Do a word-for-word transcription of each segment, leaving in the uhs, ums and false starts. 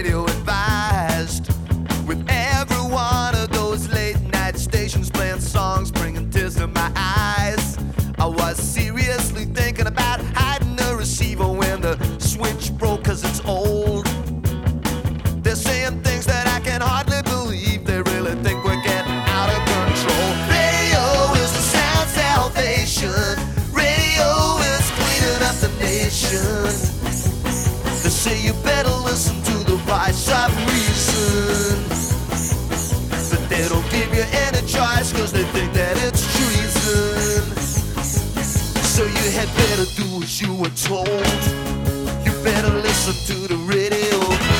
radio advised. With every one of those late night stations playing songs, bringing tears to my eyes, I was seriously thinking about hiding the receiver when the switch broke, cause it's old. They're saying things that I can hardly believe. They really think we're getting out of control. Radio is the sound salvation. Radio is cleaning up the nation. They say you better listen to the voice of reason, but they don't give you any choice, cause they think that it's treason. So you had better do as you were told. You better listen to the radio.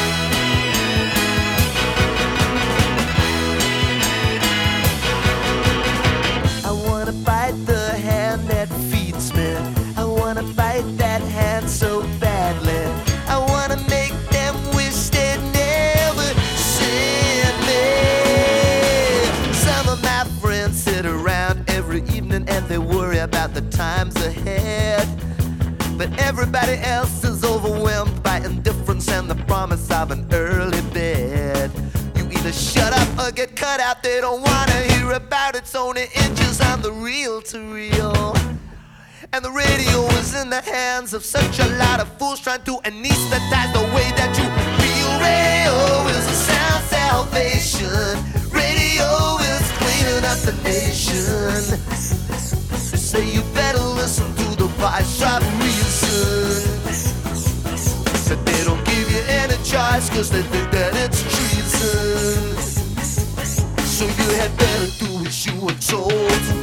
I wanna bite the hand that feeds me. I wanna bite that hand so badly. I wanna make them wish they'd never seen me. Some of my friends sit around every evening and they worry about the times ahead, but everybody else is overwhelmed by indifference and the promise of an early bed. You either shut up or get cut out. They don't wanna hear about it's only inches on the reel to reel. And the radio is in the hands of such a lot of fools trying to anesthetize the way that you feel. Radio is a sound salvation. Radio is cleaning up the nation. They say you better listen to the voice of reason, but they don't give you any choice, cause they think that it's treason. So you had better do as you were told.